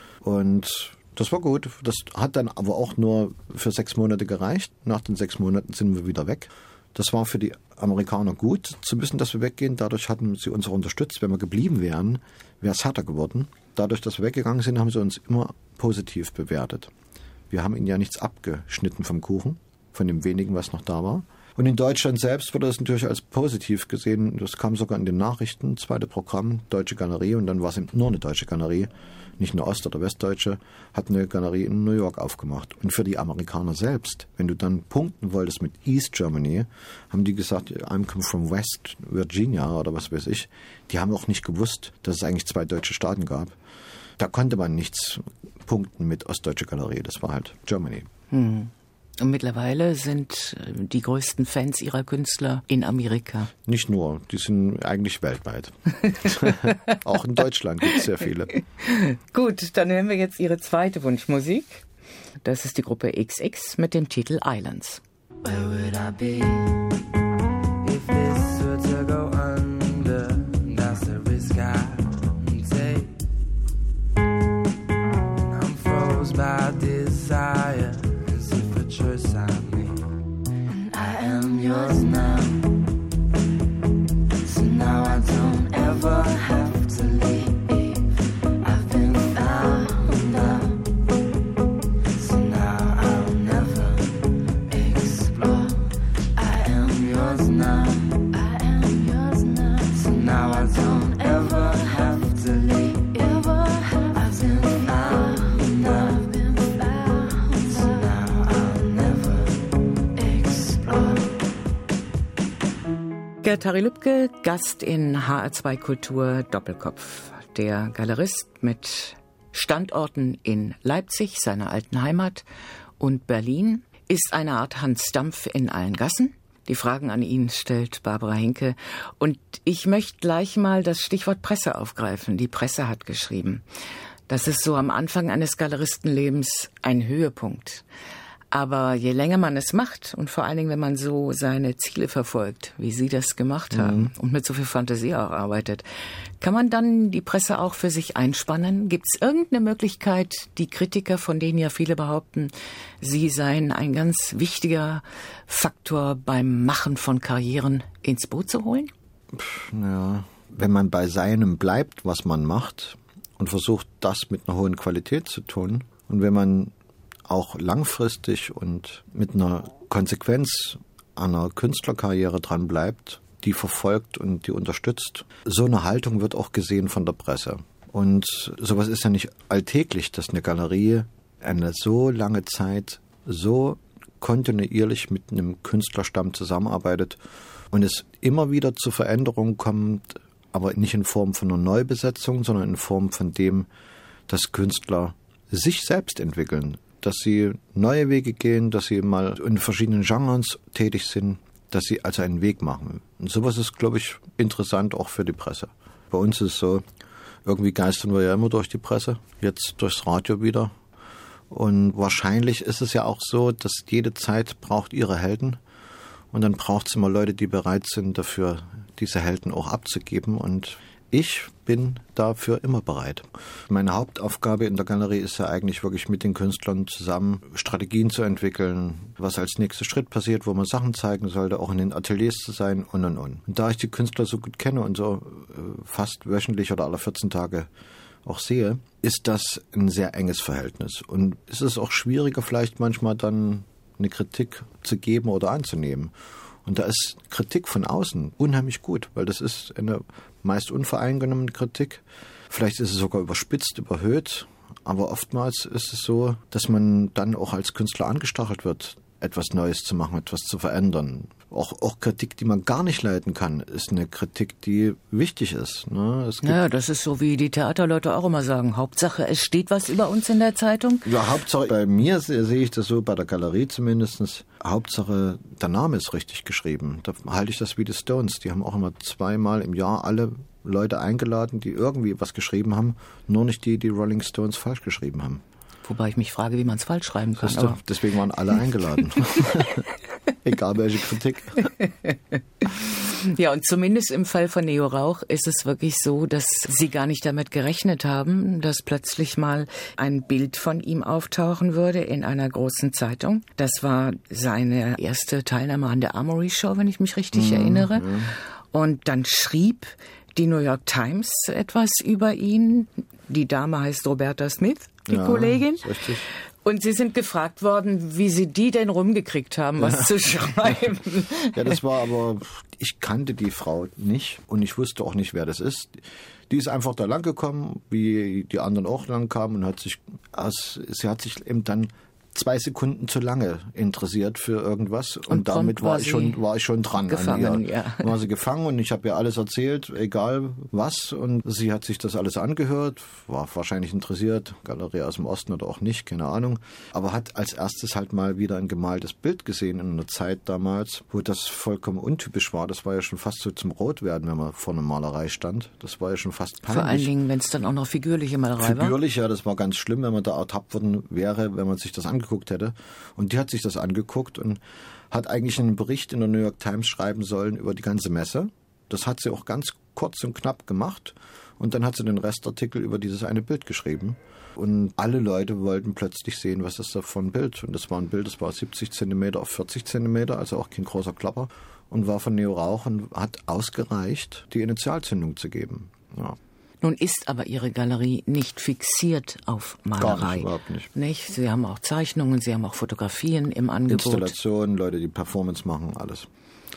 Und das war gut. Das hat dann aber auch nur für sechs Monate gereicht. Nach den sechs Monaten sind wir wieder weg. Das war für die Amerikaner gut, zu wissen, dass wir weggehen. Dadurch hatten sie uns auch unterstützt. Wenn wir geblieben wären, wäre es härter geworden. Dadurch, dass wir weggegangen sind, haben sie uns immer positiv bewertet. Wir haben ihnen ja nichts abgeschnitten vom Kuchen, von dem wenigen, was noch da war. Und in Deutschland selbst wurde das natürlich als positiv gesehen. Das kam sogar in den Nachrichten, zweite Programm, Deutsche Galerie. Und dann war es eben nur eine deutsche Galerie, nicht eine Ost- oder Westdeutsche, hat eine Galerie in New York aufgemacht. Und für die Amerikaner selbst, wenn du dann punkten wolltest mit East Germany, haben die gesagt, I'm come from West Virginia oder was weiß ich. Die haben auch nicht gewusst, dass es eigentlich zwei deutsche Staaten gab. Da konnte man nichts punkten mit Ostdeutsche Galerie, das war halt Germany. Hm. Und mittlerweile sind die größten Fans ihrer Künstler in Amerika. Nicht nur, die sind eigentlich weltweit. Auch in Deutschland gibt es sehr viele. Gut, dann hören wir jetzt Ihre zweite Wunschmusik. Das ist die Gruppe X X mit dem Titel Islands. Where would I be if this were to go under? That's the risk I take. I'm froze by desire. Choice I made, and I am yours now. So now I don't ever have to leave. I've been found out. So now I'll never explore. I am yours now. I am yours now. So now I don't ever have to leave. Ever have I've been found out. Gerd Harry Lübke, Gast in H R zwei Kultur Doppelkopf. Der Galerist mit Standorten in Leipzig, seiner alten Heimat, und Berlin, ist eine Art Hans Dampf in allen Gassen. Die Fragen an ihn stellt Barbara Hinke. Und ich möchte gleich mal das Stichwort Presse aufgreifen. Die Presse hat geschrieben. Das ist so am Anfang eines Galeristenlebens ein Höhepunkt. Aber je länger man es macht und vor allen Dingen, wenn man so seine Ziele verfolgt, wie Sie das gemacht haben mhm. und mit so viel Fantasie auch arbeitet, kann man dann die Presse auch für sich einspannen? Gibt es irgendeine Möglichkeit, die Kritiker, von denen ja viele behaupten, sie seien ein ganz wichtiger Faktor beim Machen von Karrieren, ins Boot zu holen? Ja, wenn man bei seinem bleibt, was man macht und versucht, das mit einer hohen Qualität zu tun, und wenn man auch langfristig und mit einer Konsequenz an einer Künstlerkarriere dran bleibt, die verfolgt und die unterstützt. So eine Haltung wird auch gesehen von der Presse. Und sowas ist ja nicht alltäglich, dass eine Galerie eine so lange Zeit so kontinuierlich mit einem Künstlerstamm zusammenarbeitet und es immer wieder zu Veränderungen kommt, aber nicht in Form von einer Neubesetzung, sondern in Form von dem, dass Künstler sich selbst entwickeln, dass sie neue Wege gehen, dass sie mal in verschiedenen Genres tätig sind, dass sie also einen Weg machen. Und sowas ist, glaube ich, interessant auch für die Presse. Bei uns ist es so, irgendwie geistern wir ja immer durch die Presse, jetzt durchs Radio wieder. Und wahrscheinlich ist es ja auch so, dass jede Zeit braucht ihre Helden. Und dann braucht es immer Leute, die bereit sind, dafür diese Helden auch abzugeben. Und ich bin dafür immer bereit. Meine Hauptaufgabe in der Galerie ist ja eigentlich wirklich mit den Künstlern zusammen Strategien zu entwickeln, was als nächster Schritt passiert, wo man Sachen zeigen sollte, auch in den Ateliers zu sein und und und. Und da ich die Künstler so gut kenne und so fast wöchentlich oder alle vierzehn Tage auch sehe, ist das ein sehr enges Verhältnis. Und es ist auch schwieriger vielleicht manchmal dann eine Kritik zu geben oder anzunehmen. Und da ist Kritik von außen unheimlich gut, weil das ist eine meist unvoreingenommene Kritik. Vielleicht ist es sogar überspitzt, überhöht, aber oftmals ist es so, dass man dann auch als Künstler angestachelt wird, etwas Neues zu machen, etwas zu verändern. Auch, auch Kritik, die man gar nicht leiten kann, ist eine Kritik, die wichtig ist. Ne? Es gibt ja, das ist so, wie die Theaterleute auch immer sagen. Hauptsache, es steht was über uns in der Zeitung. Ja, Hauptsache, bei mir sehe ich das so, bei der Galerie zumindest, Hauptsache, der Name ist richtig geschrieben. Da halte ich das wie die Stones. Die haben auch immer zweimal im Jahr alle Leute eingeladen, die irgendwie was geschrieben haben, nur nicht die, die Rolling Stones falsch geschrieben haben. Wobei ich mich frage, wie man es falsch schreiben kann. Aber deswegen waren alle eingeladen. Egal welche Kritik. Ja, und zumindest im Fall von Neo Rauch ist es wirklich so, dass Sie gar nicht damit gerechnet haben, dass plötzlich mal ein Bild von ihm auftauchen würde in einer großen Zeitung. Das war seine erste Teilnahme an der Armory Show, wenn ich mich richtig mhm, erinnere. Ja. Und dann schrieb die New York Times etwas über ihn. Die Dame heißt Roberta Smith, die ja, Kollegin. Richtig. Und Sie sind gefragt worden, wie Sie die denn rumgekriegt haben, was ja. zu schreiben. Ja, das war aber, ich kannte die Frau nicht und ich wusste auch nicht, wer das ist. Die ist einfach da lang gekommen, wie die anderen auch lang kamen und hat sich, sie hat sich eben dann zwei Sekunden zu lange interessiert für irgendwas und, und damit war ich schon war ich schon dran gefangen, an ihr. Ja. War sie gefangen und ich habe ihr alles erzählt, egal was, und sie hat sich das alles angehört, war wahrscheinlich interessiert, Galerie aus dem Osten oder auch nicht, keine Ahnung, aber hat als erstes halt mal wieder ein gemaltes Bild gesehen in einer Zeit damals, wo das vollkommen untypisch war. Das war ja schon fast so zum Rotwerden, wenn man vor einer Malerei stand. Das war ja schon fast peinlich. Vor allen Dingen, wenn es dann auch noch figürliche Malerei war. Figürlich, ja, das war ganz schlimm, wenn man da ertappt worden wäre, wenn man sich das angeguckt hätte. Und die hat sich das angeguckt und hat eigentlich einen Bericht in der New York Times schreiben sollen über die ganze Messe. Das hat sie auch ganz kurz und knapp gemacht. Und dann hat sie den Restartikel über dieses eine Bild geschrieben. Und alle Leute wollten plötzlich sehen, was ist da für ein Bild. Und das war ein Bild, das war siebzig Zentimeter auf vierzig Zentimeter, also auch kein großer Klapper. Und war von Neo Rauch und hat ausgereicht, die Initialzündung zu geben. Ja. Nun ist aber Ihre Galerie nicht fixiert auf Malerei. Gar nicht, überhaupt nicht. nicht. Sie haben auch Zeichnungen, Sie haben auch Fotografien im Angebot. Installationen, Leute, die Performance machen, alles.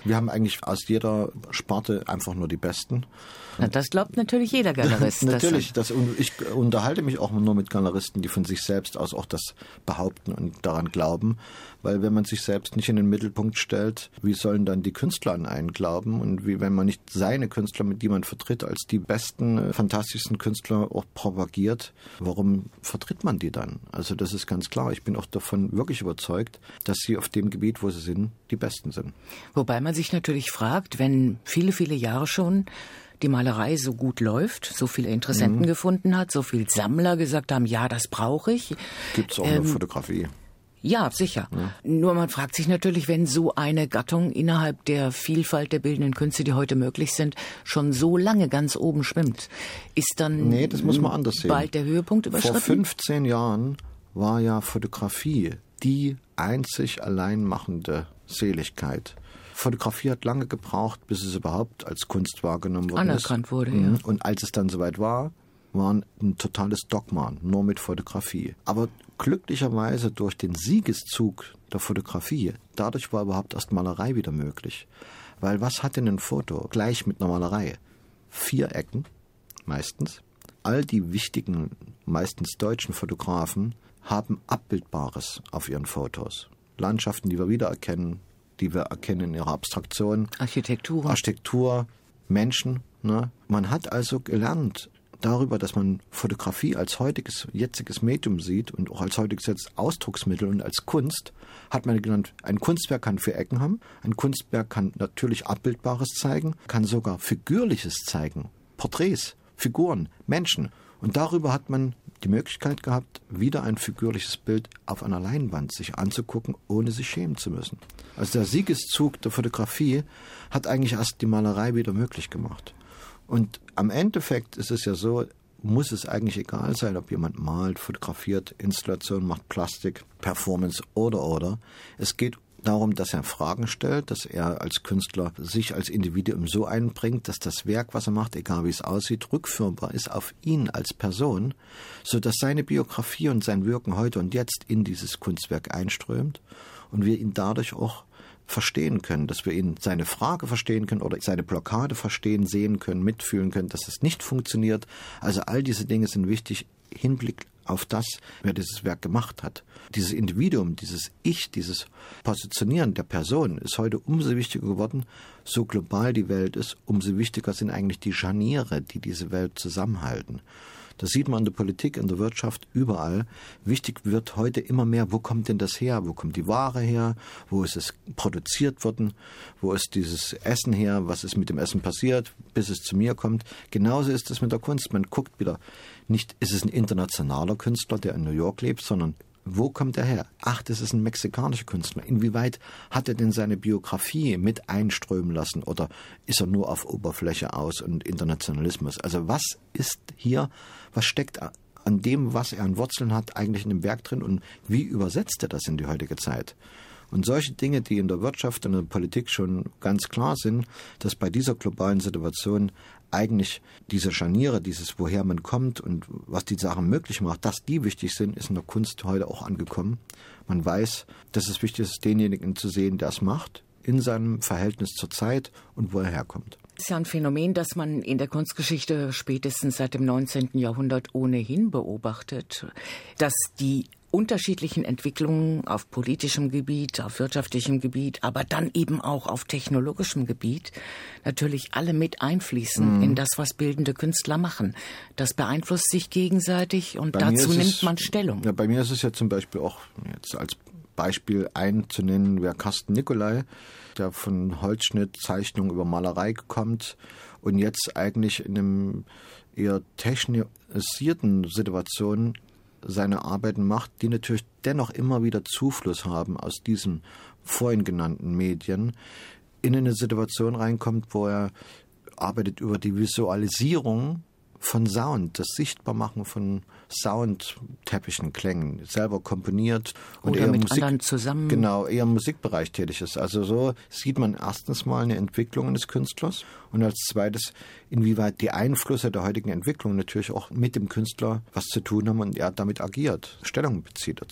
Wir haben eigentlich aus jeder Sparte einfach nur die Besten. Na, das glaubt natürlich jeder Galerist. Natürlich, das, ich unterhalte mich auch nur mit Galeristen, die von sich selbst aus auch das behaupten und daran glauben, weil wenn man sich selbst nicht in den Mittelpunkt stellt, wie sollen dann die Künstler an einen glauben und wie wenn man nicht seine Künstler, mit die man vertritt, als die besten, fantastischsten Künstler auch propagiert, warum vertritt man die dann? Also das ist ganz klar, ich bin auch davon wirklich überzeugt, dass sie auf dem Gebiet, wo sie sind, die Besten sind. Wobei man sich natürlich fragt, wenn viele, viele Jahre schon die Malerei so gut läuft, so viele Interessenten mhm. gefunden hat, so viele Sammler gesagt haben, ja, das brauche ich. Gibt es auch ähm, eine Fotografie? Ja, sicher. Ja. Nur man fragt sich natürlich, wenn so eine Gattung innerhalb der Vielfalt der bildenden Künste, die heute möglich sind, schon so lange ganz oben schwimmt, ist dann nee, das muss man anders sehen. Bald der Höhepunkt überschritten? Vor fünfzehn Jahren war ja Fotografie die einzig allein machende Seligkeit. Fotografie hat lange gebraucht, bis es überhaupt als Kunst wahrgenommen worden Anerkannt ist. wurde, ja. Und als es dann soweit war, war ein totales Dogma, nur mit Fotografie. Aber glücklicherweise durch den Siegeszug der Fotografie, dadurch war überhaupt erst Malerei wieder möglich. Weil was hat denn ein Foto gleich mit einer Malerei? Vier Ecken, meistens. All die wichtigen, meistens deutschen Fotografen haben Abbildbares auf ihren Fotos. Landschaften, die wir wiedererkennen, die wir erkennen in ihrer Abstraktion. Architektur. Architektur, Menschen. Ne? Man hat also gelernt darüber, dass man Fotografie als heutiges, jetziges Medium sieht und auch als heutiges Ausdrucksmittel und als Kunst, hat man genannt, ein Kunstwerk kann vier Ecken haben, ein Kunstwerk kann natürlich Abbildbares zeigen, kann sogar Figürliches zeigen, Porträts, Figuren, Menschen. Und darüber hat man die Möglichkeit gehabt, wieder ein figürliches Bild auf einer Leinwand sich anzugucken, ohne sich schämen zu müssen. Also der Siegeszug der Fotografie hat eigentlich erst die Malerei wieder möglich gemacht. Und am Endeffekt ist es ja so, muss es eigentlich egal sein, ob jemand malt, fotografiert, Installation macht, Plastik, Performance oder, oder. Es geht darum, dass er Fragen stellt, dass er als Künstler sich als Individuum so einbringt, dass das Werk, was er macht, egal wie es aussieht, rückführbar ist auf ihn als Person, sodass seine Biografie und sein Wirken heute und jetzt in dieses Kunstwerk einströmt und wir ihn dadurch auch verstehen können, dass wir ihn seine Frage verstehen können oder seine Blockade verstehen, sehen können, mitfühlen können, dass es nicht funktioniert. Also all diese Dinge sind wichtig im Hinblick auf das, wer dieses Werk gemacht hat. Dieses Individuum, dieses Ich, dieses Positionieren der Person ist heute umso wichtiger geworden. So global die Welt ist, umso wichtiger sind eigentlich die Scharniere, die diese Welt zusammenhalten. Das sieht man in der Politik, in der Wirtschaft, überall. Wichtig wird heute immer mehr, wo kommt denn das her? Wo kommt die Ware her? Wo ist es produziert worden? Wo ist dieses Essen her? Was ist mit dem Essen passiert, bis es zu mir kommt? Genauso ist es mit der Kunst. Man guckt wieder, nicht ist es ein internationaler Künstler, der in New York lebt, sondern wo kommt er her? Ach, das ist ein mexikanischer Künstler. Inwieweit hat er denn seine Biografie mit einströmen lassen oder ist er nur auf Oberfläche aus und Internationalismus? Also was ist hier, was steckt an dem, was er an Wurzeln hat, eigentlich in dem Werk drin und wie übersetzt er das in die heutige Zeit? Und solche Dinge, die in der Wirtschaft und in der Politik schon ganz klar sind, dass bei dieser globalen Situation eigentlich diese Scharniere, dieses woher man kommt und was die Sachen möglich macht, dass die wichtig sind, ist in der Kunst heute auch angekommen. Man weiß, dass es wichtig ist, denjenigen zu sehen, der es macht, in seinem Verhältnis zur Zeit und wo er herkommt. Das ist ja ein Phänomen, das man in der Kunstgeschichte spätestens seit dem neunzehnten Jahrhundert ohnehin beobachtet, dass die unterschiedlichen Entwicklungen auf politischem Gebiet, auf wirtschaftlichem Gebiet, aber dann eben auch auf technologischem Gebiet natürlich alle mit einfließen mm. in das, was bildende Künstler machen. Das beeinflusst sich gegenseitig und bei dazu nimmt es, man Stellung. Ja, bei mir ist es ja zum Beispiel auch jetzt als Beispiel einzunennen, wäre Carsten Nicolai, der von Holzschnittzeichnung über Malerei kommt und jetzt eigentlich in einem eher technisierten Situation seine Arbeiten macht, die natürlich dennoch immer wieder Zufluss haben aus diesen vorhin genannten Medien, in eine Situation reinkommt, wo er arbeitet über die Visualisierung von Sound, das Sichtbarmachen von Soundteppichen, Klängen, selber komponiert und oder eher mit Musik, anderen zusammen. Genau, eher im Musikbereich tätig ist. Also so sieht man erstens mal eine Entwicklung des Künstlers und als zweites, inwieweit die Einflüsse der heutigen Entwicklung natürlich auch mit dem Künstler was zu tun haben und er damit agiert, Stellung bezieht dazu.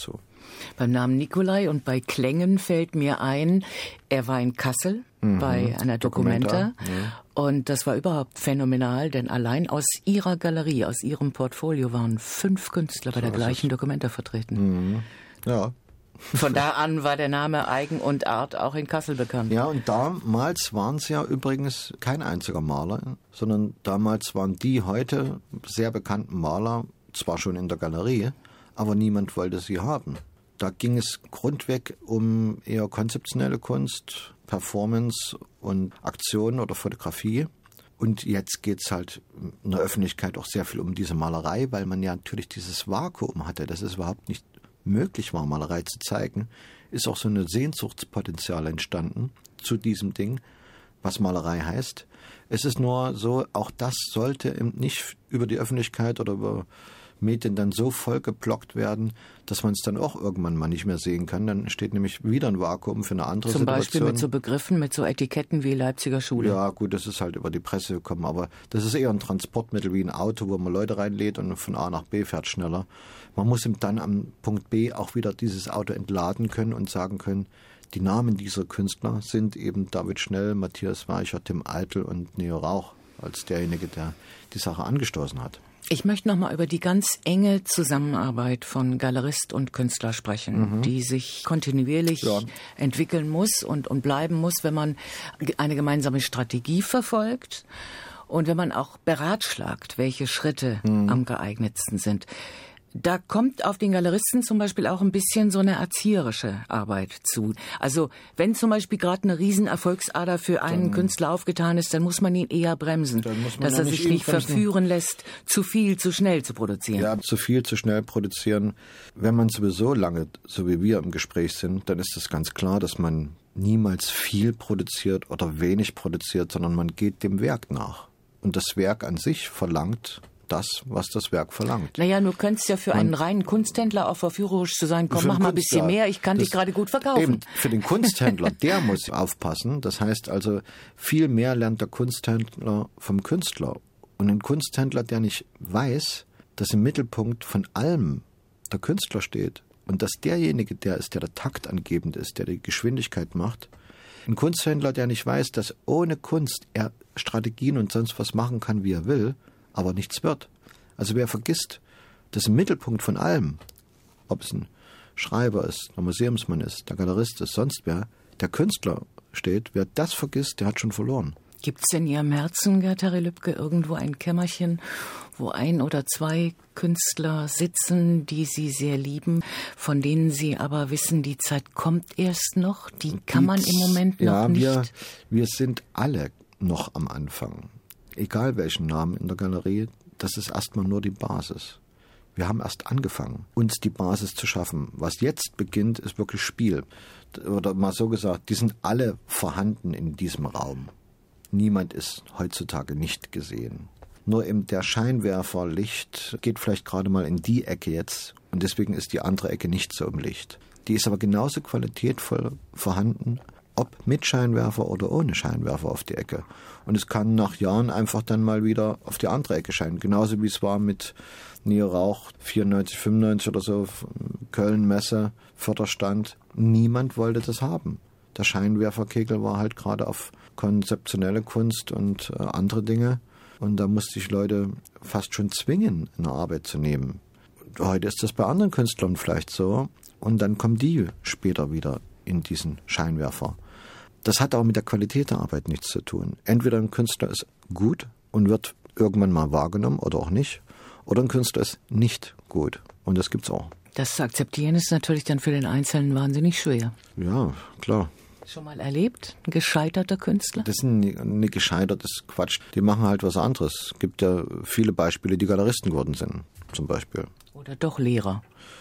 beim Namen Nicolai und bei Klängen fällt mir ein, er war in Kassel mhm. bei einer Documenta. Documenta, ja. Und das war überhaupt phänomenal, denn allein aus ihrer Galerie, aus ihrem Portfolio waren fünf Künstler bei der gleichen Documenta vertreten. Mhm. Ja. Von da an war der Name Eigen und Art auch in Kassel bekannt. Ja, und damals waren es ja übrigens kein einziger Maler, sondern damals waren die heute sehr bekannten Maler zwar schon in der Galerie, aber niemand wollte sie haben. Da ging es grundweg um eher konzeptionelle Kunst, Performance und Aktion oder Fotografie. Und jetzt geht es halt in der Öffentlichkeit auch sehr viel um diese Malerei, weil man ja natürlich dieses Vakuum hatte, das ist überhaupt nicht möglich war, Malerei zu zeigen, ist auch so ein Sehnsuchtspotenzial entstanden zu diesem Ding, was Malerei heißt. Es ist nur so, auch das sollte nicht über die Öffentlichkeit oder über Medien dann so vollgeblockt werden, dass man es dann auch irgendwann mal nicht mehr sehen kann. Dann entsteht nämlich wieder ein Vakuum für eine andere Zum Situation. Beispiel mit so Begriffen, mit so Etiketten wie Leipziger Schule. Ja gut, das ist halt über die Presse gekommen, aber das ist eher ein Transportmittel wie ein Auto, wo man Leute reinlädt und von A nach B fährt schneller. Man muss ihm dann am Punkt B auch wieder dieses Auto entladen können und sagen können, die Namen dieser Künstler sind eben David Schnell, Matthias Weicher, Tim Eitel und Neo Rauch als derjenige, der die Sache angestoßen hat. Ich möchte noch mal über die ganz enge Zusammenarbeit von Galerist und Künstler sprechen, mhm. die sich kontinuierlich ja. entwickeln muss und, und bleiben muss, wenn man eine gemeinsame Strategie verfolgt und wenn man auch beratschlagt, welche Schritte mhm. am geeignetsten sind. Da kommt auf den Galeristen zum Beispiel auch ein bisschen so eine erzieherische Arbeit zu. Also wenn zum Beispiel gerade eine Riesenerfolgsader für einen dann, Künstler aufgetan ist, dann muss man ihn eher bremsen, dass er sich nicht bremsen. verführen lässt, zu viel, zu schnell zu produzieren. Ja, zu viel, zu schnell produzieren. Wenn man sowieso lange, so wie wir im Gespräch sind, dann ist es ganz klar, dass man niemals viel produziert oder wenig produziert, sondern man geht dem Werk nach. Und das Werk an sich verlangt das, was das Werk verlangt. Naja, du könntest ja für Man, einen reinen Kunsthändler auch verführerisch zu sein, komm, mach mal ein bisschen mehr, ich kann dich gerade gut verkaufen. Eben, für den Kunsthändler, der muss aufpassen. Das heißt also, viel mehr lernt der Kunsthändler vom Künstler. Und ein Kunsthändler, der nicht weiß, dass im Mittelpunkt von allem der Künstler steht und dass derjenige der ist, der der Takt angebend ist, der die Geschwindigkeit macht. Ein Kunsthändler, der nicht weiß, dass ohne Kunst er Strategien und sonst was machen kann, wie er will, aber nichts wird. Also wer vergisst, dass im Mittelpunkt von allem, ob es ein Schreiber ist, der Museumsmann ist, der Galerist ist, sonst wer, der Künstler steht, wer das vergisst, der hat schon verloren. Gibt es in Ihrem Herzen, Gerd-Harry Lübke, irgendwo ein Kämmerchen, wo ein oder zwei Künstler sitzen, die Sie sehr lieben, von denen Sie aber wissen, die Zeit kommt erst noch, die kann man im Moment noch ja, nicht? Ja, wir, wir sind alle noch am Anfang. Egal welchen Namen in der Galerie, das ist erstmal nur die Basis. Wir haben erst angefangen, uns die Basis zu schaffen. Was jetzt beginnt, ist wirklich Spiel. Oder mal so gesagt, die sind alle vorhanden in diesem Raum. Niemand ist heutzutage nicht gesehen. Nur eben der Scheinwerferlicht geht vielleicht gerade mal in die Ecke jetzt und deswegen ist die andere Ecke nicht so im Licht. Die ist aber genauso qualitätvoll vorhanden, ob mit Scheinwerfer oder ohne Scheinwerfer auf die Ecke. Und es kann nach Jahren einfach dann mal wieder auf die andere Ecke scheinen. Genauso wie es war mit Neo Rauch, vierundneunzig, fünfundneunzig oder so, Köln-Messe, Förderstand. Niemand wollte das haben. Der Scheinwerferkegel war halt gerade auf konzeptionelle Kunst und äh, andere Dinge. Und da musste ich Leute fast schon zwingen, eine Arbeit zu nehmen. Heute ist das bei anderen Künstlern vielleicht so. Und dann kommen die später wieder in diesen Scheinwerfer. Das hat auch mit der Qualität der Arbeit nichts zu tun. Entweder ein Künstler ist gut und wird irgendwann mal wahrgenommen oder auch nicht. Oder ein Künstler ist nicht gut. Und das gibt's auch. Das zu akzeptieren ist natürlich dann für den Einzelnen wahnsinnig schwer. Ja, klar. Schon mal erlebt? Ein gescheiterter Künstler? Das ist nicht ein gescheitertes Quatsch. Die machen halt was anderes. Es gibt ja viele Beispiele, die Galeristen geworden sind, zum Beispiel. Oder doch Lehrer.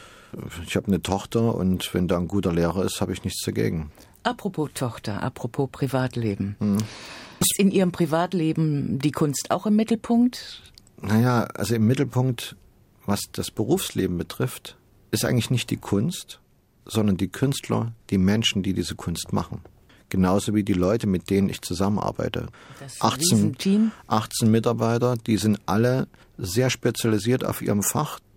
Ich habe eine Tochter und wenn da ein guter Lehrer ist, habe ich nichts dagegen. Apropos Tochter, apropos Privatleben. Hm. Ist in Ihrem Privatleben die Kunst auch im Mittelpunkt? Naja, also im Mittelpunkt, was das Berufsleben betrifft, ist eigentlich nicht die Kunst, sondern die Künstler, die Menschen, die diese Kunst machen. Genauso wie die Leute, mit denen ich zusammenarbeite. Das achtzehn, achtzehn Mitarbeiter, die sind alle sehr spezialisiert auf ihrem Fach.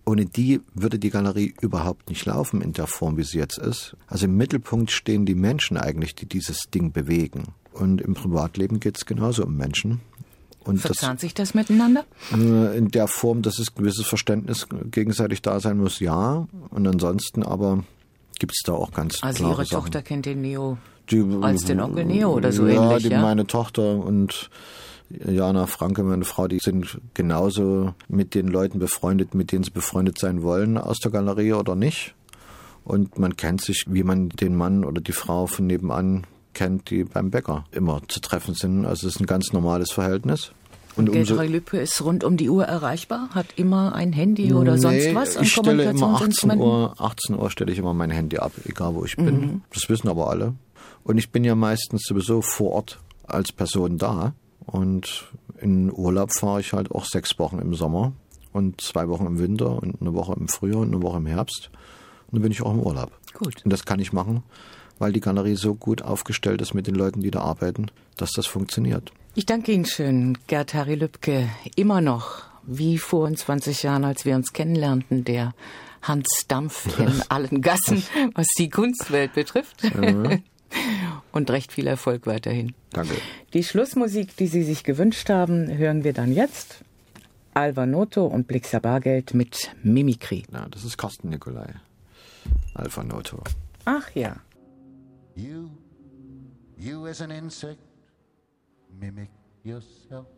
Ohne die würde die Galerie überhaupt nicht laufen in der Form, wie sie jetzt ist. Also im Mittelpunkt stehen die Menschen eigentlich, die dieses Ding bewegen. Und im Privatleben geht es genauso um Menschen. Und Verzahnt das, sich das miteinander? In der Form, dass es gewisses Verständnis gegenseitig da sein muss, ja. Und ansonsten aber gibt es da auch ganz also klare Ihre Sachen. Tochter kennt den Neo die, als den Onkel Neo oder so ja, ähnlich, die, ja? Meine Tochter und Jana Franke, meine Frau, die sind genauso mit den Leuten befreundet, mit denen sie befreundet sein wollen aus der Galerie oder nicht. Und man kennt sich, wie man den Mann oder die Frau von nebenan kennt, die beim Bäcker immer zu treffen sind. Also es ist ein ganz normales Verhältnis. Und Gerd-Harry Lübke ist rund um die Uhr erreichbar? Hat immer ein Handy oder nee, sonst was an ich stelle immer achtzehn Uhr, achtzehn Uhr stelle ich immer mein Handy ab, egal wo ich bin. Mhm. Das wissen aber alle. Und ich bin ja meistens sowieso vor Ort als Person da. Und in Urlaub fahre ich halt auch sechs Wochen im Sommer und zwei Wochen im Winter und eine Woche im Frühjahr und eine Woche im Herbst. Und dann bin ich auch im Urlaub. Gut. Und das kann ich machen, weil die Galerie so gut aufgestellt ist mit den Leuten, die da arbeiten, dass das funktioniert. Ich danke Ihnen schön, Gerd-Harry Lübke. Immer noch, wie vor zwanzig Jahren, als wir uns kennenlernten, der Hans Dampf in allen Gassen, was die Kunstwelt betrifft. Ja. Und recht viel Erfolg weiterhin. Danke. Die Schlussmusik, die Sie sich gewünscht haben, hören wir dann jetzt. Alva Noto und Blixa Bargeld mit Mimikry. Ja, das ist Carsten Nicolai. Alva Noto. Ach ja. You, you as an insect, mimic yourself.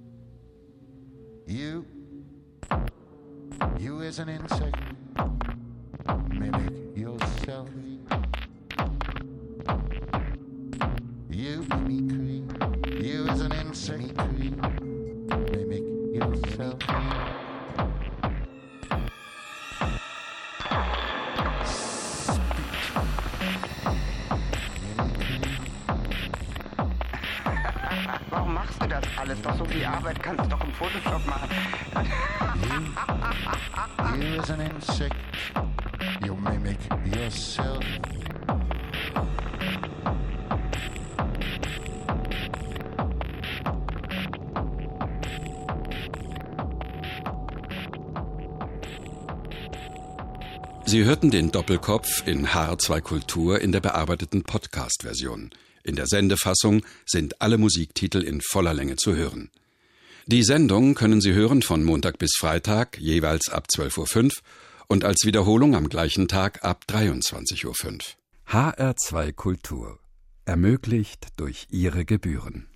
You, you as an insect, mimic yourself. You mimicry, you as an insect, mimic yourself. Warum machst du das alles? Doch so viel Arbeit kannst du doch im Photoshop machen. You, you as an insect, you mimic yourself. Sie hörten den Doppelkopf in H R zwei Kultur in der bearbeiteten Podcast-Version. In der Sendefassung sind alle Musiktitel in voller Länge zu hören. Die Sendung können Sie hören von Montag bis Freitag, jeweils ab zwölf Uhr fünf und als Wiederholung am gleichen Tag ab dreiundzwanzig Uhr fünf. H R zwei Kultur. Ermöglicht durch Ihre Gebühren.